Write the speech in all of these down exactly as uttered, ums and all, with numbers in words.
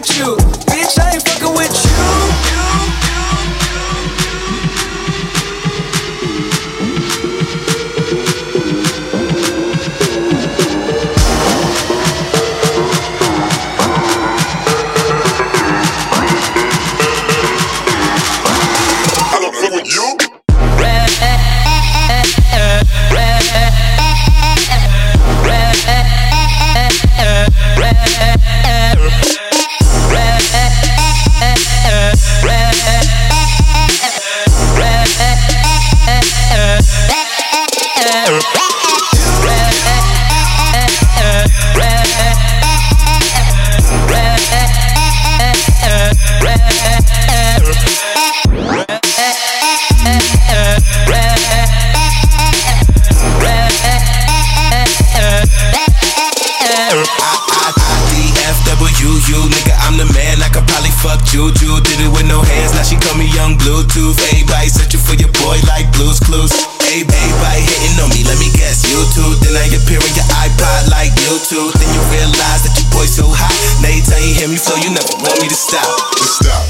with you. Bitch, I ain't fucking with you. I don't fuck with you. Juju did it with no hands, now she call me Young Bluetooth. Everybody searching for your boy like Blue's Clues. Everybody hitting on me, let me guess, YouTube. Then I appear on your iPod like YouTube. Then you realize that your boy so hot. Now you tell you hear me flow, you never want me to stop. To stop.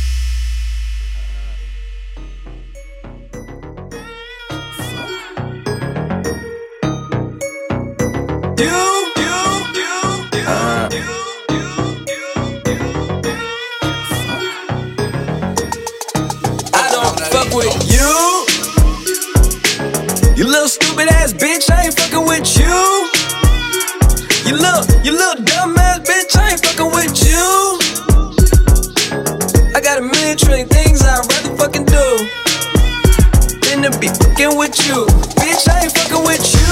You. With you, you little stupid ass bitch, I ain't fucking with you. You little, you little dumb ass bitch, I ain't fucking with you. I got a million trillion things I'd rather fucking do than to be fucking with you. Bitch, I ain't fucking with you.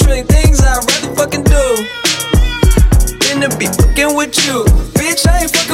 With you, bitch, I ain't fucking